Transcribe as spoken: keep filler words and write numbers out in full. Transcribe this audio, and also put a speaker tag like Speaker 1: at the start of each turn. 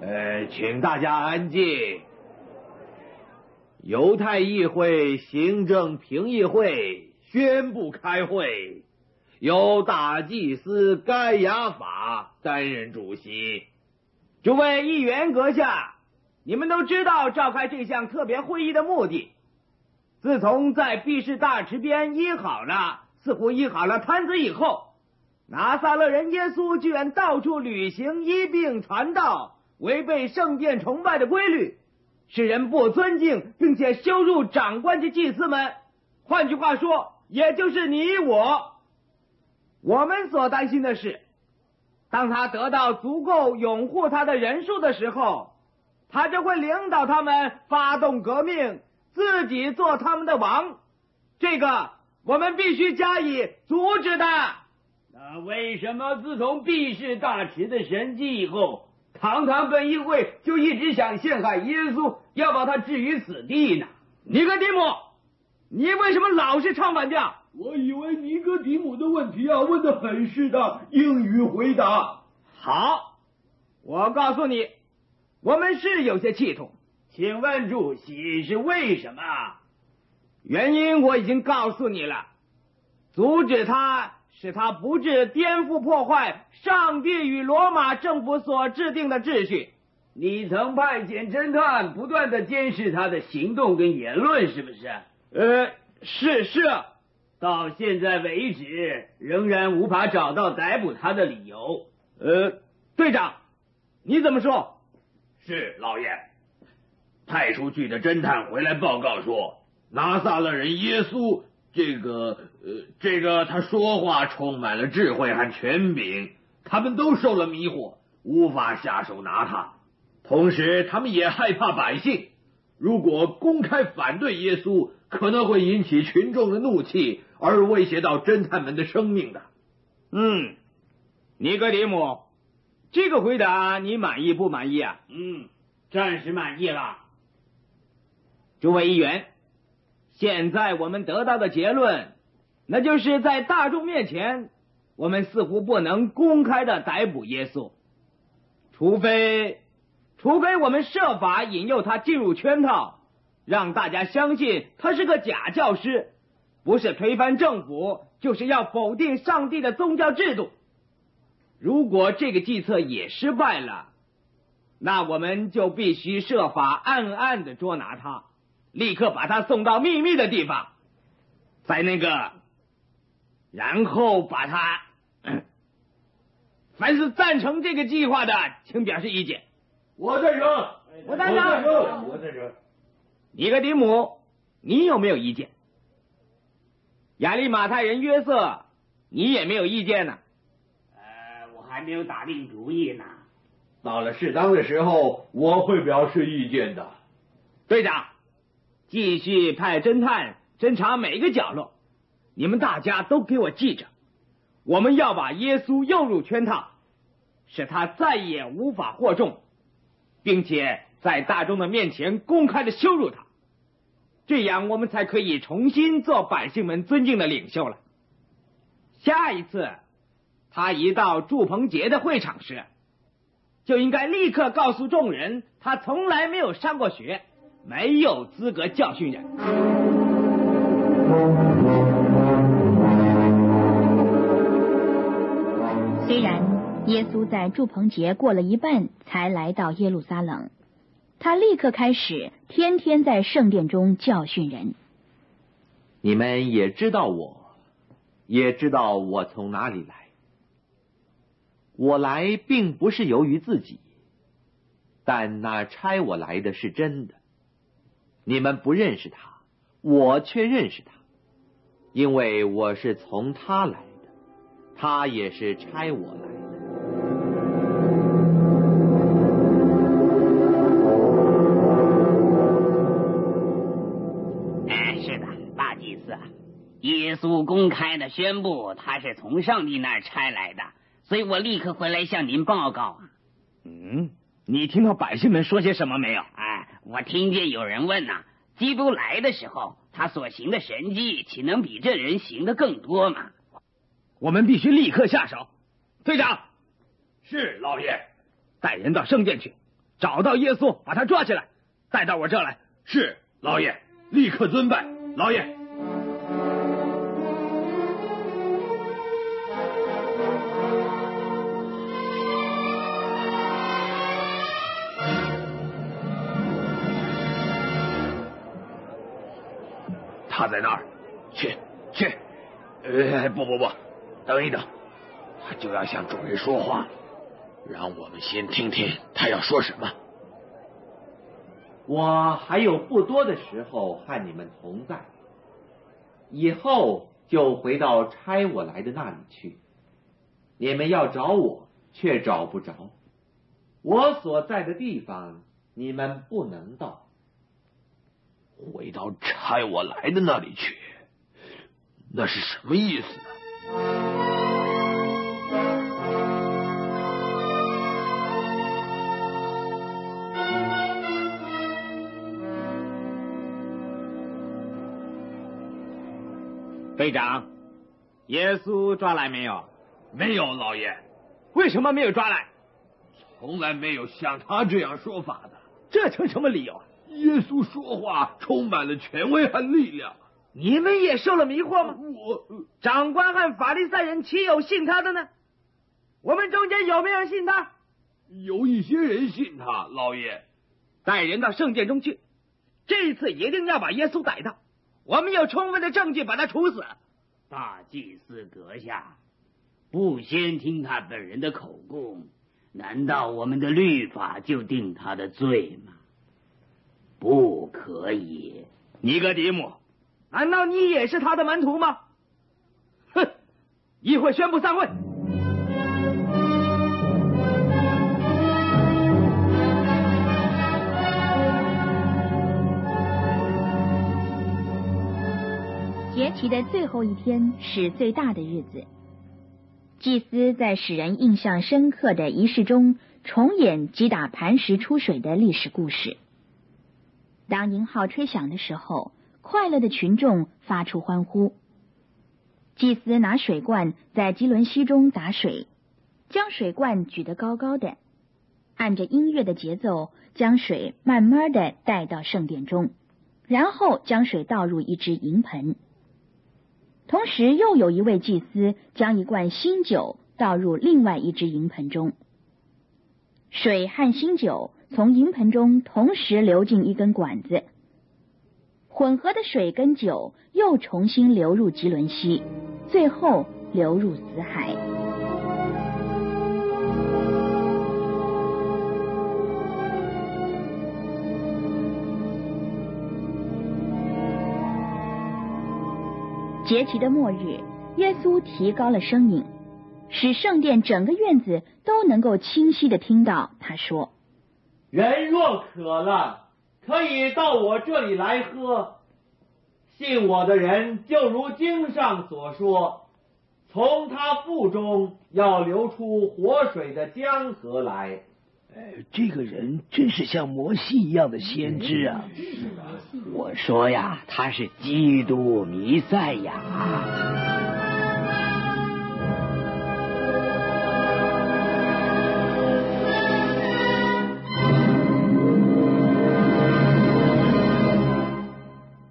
Speaker 1: 呃，请大家安静。犹太议会行政评议会宣布开会，由大祭司该亚法担任主席。
Speaker 2: 诸位议员阁下，你们都知道召开这项特别会议的目的。自从在毕士大池边医好了，似乎医好了瘫子以后，拿撒勒人耶稣居然到处旅行医病传道，违背圣殿崇拜的规律，使人不尊敬并且羞辱长官及祭司们。换句话说，也就是你我。我们所担心的是，当他得到足够拥护他的人数的时候，他就会领导他们发动革命，自己做他们的王。这个我们必须加以阻止的。
Speaker 3: 那为什么自从毕士大池的神迹以后，堂堂本议会就一直想陷害耶稣，要把他置于死地呢？
Speaker 2: 尼哥底母，你为什么老是唱反调？
Speaker 4: 我以为尼哥底母的问题啊问得很适当，应予回答。
Speaker 2: 好，我告诉你，我们是有些气痛。
Speaker 3: 请问主席是为什么？
Speaker 2: 原因我已经告诉你了，阻止他，使他不致颠覆破坏上帝与罗马政府所制定的秩序。
Speaker 3: 你曾派遣侦探不断的监视他的行动跟言论，是不是？
Speaker 2: 呃，是是。
Speaker 3: 到现在为止，仍然无法找到逮捕他的理由。
Speaker 2: 呃，队长，你怎么说？
Speaker 1: 是老爷。派出去的侦探回来报告说，拿撒勒人耶稣这个呃这个他说话充满了智慧和权柄，他们都受了迷惑，无法下手拿他。同时他们也害怕百姓，如果公开反对耶稣，可能会引起群众的怒气，而威胁到侦探们的生命的。
Speaker 2: 嗯，尼哥底母，这个回答你满意不满意啊？
Speaker 3: 嗯，暂时满意了。
Speaker 2: 诸位议员，现在我们得到的结论，那就是在大众面前，我们似乎不能公开的逮捕耶稣，除非除非我们设法引诱他进入圈套，让大家相信他是个假教师，不是推翻政府，就是要否定上帝的宗教制度。如果这个计策也失败了，那我们就必须设法暗暗的捉拿他，立刻把他送到秘密的地方，在那个，然后把他，嗯、凡是赞成这个计划的，请表示意见。
Speaker 4: 我赞成，
Speaker 2: 我赞成，
Speaker 4: 我赞成。
Speaker 2: 尼哥底母，你有没有意见？亚利马太人约瑟，你也没有意见呢？
Speaker 3: 呃，我还没有打定主意呢。
Speaker 4: 到了适当的时候，我会表示意见的。
Speaker 2: 队长，继续派侦探侦查每个角落，你们大家都给我记着，我们要把耶稣诱入圈套，使他再也无法获众，并且在大众的面前公开的羞辱他，这样我们才可以重新做百姓们尊敬的领袖了。下一次他一到祝棚节的会场时，就应该立刻告诉众人，他从来没有上过学，没有资格教训人。
Speaker 5: 虽然耶稣在祝棚节过了一半才来到耶路撒冷，他立刻开始天天在圣殿中教训人。
Speaker 6: 你们也知道我，也知道我从哪里来。我来并不是由于自己，但那差我来的是真的。你们不认识他，我却认识他，因为我是从他来的，他也是差我来的。
Speaker 3: 哎，是的，大祭司，耶稣公开的宣布他是从上帝那儿差来的，所以我立刻回来向您报告啊。
Speaker 2: 嗯，你听到百姓们说些什么没有？
Speaker 3: 哎，我听见有人问呐、啊，基督来的时候，他所行的神迹，岂能比这人行的更多吗？
Speaker 2: 我们必须立刻下手。队长，
Speaker 1: 是老爷。
Speaker 2: 带人到圣殿去， 找到耶稣，把他抓起来，带到我这来。
Speaker 1: 是，老爷，立刻遵办，老爷。他在那儿，去去。呃，不不不，等一等，他就要向主人说话了，让我们先听听他要说什么。
Speaker 6: 我还有不多的时候和你们同在，以后就回到差我来的那里去。你们要找我，却找不着，我所在的地方，你们不能到。
Speaker 1: 回到差我来的那里去，那是什么意思呢？
Speaker 2: 队长，耶稣抓来没有？
Speaker 1: 没有，老爷。
Speaker 2: 为什么没有抓来？
Speaker 1: 从来没有像他这样说法的。
Speaker 2: 这成什么理由啊？
Speaker 1: 耶稣说话充满了权威和力量。
Speaker 2: 你们也受了迷惑吗？
Speaker 1: 我
Speaker 2: 长官和法利赛人岂有信他的呢？我们中间有没有人信他？
Speaker 1: 有一些人信他，老爷。
Speaker 2: 带人到圣殿中去，这一次一定要把耶稣逮到。我们有充分的证据把他处死。
Speaker 3: 大祭司阁下，不先听他本人的口供，难道我们的律法就定他的罪吗？不可以。
Speaker 2: 尼哥底母，难道你也是他的门徒吗？哼！议会宣布散会。
Speaker 5: 节期的最后一天是最大的日子，祭司在使人印象深刻的仪式中重演击打磐石出水的历史故事。当银号吹响的时候，快乐的群众发出欢呼。祭司拿水罐在基伦溪中打水，将水罐举得高高的，按着音乐的节奏将水慢慢的带到圣殿中，然后将水倒入一只银盆。同时又有一位祭司将一罐新酒倒入另外一只银盆中，水和新酒从银盆中同时流进一根管子，混合的水跟酒又重新流入基伦溪，最后流入死海。节期的末日，耶稣提高了声音，使圣殿整个院子都能够清晰地听到他说：
Speaker 6: 人若渴了，可以到我这里来喝。信我的人，就如经上所说，从他腹中要流出活水的江河来。
Speaker 3: 哎，这个人真是像摩西一样的先知啊！我说呀，他是基督弥赛亚。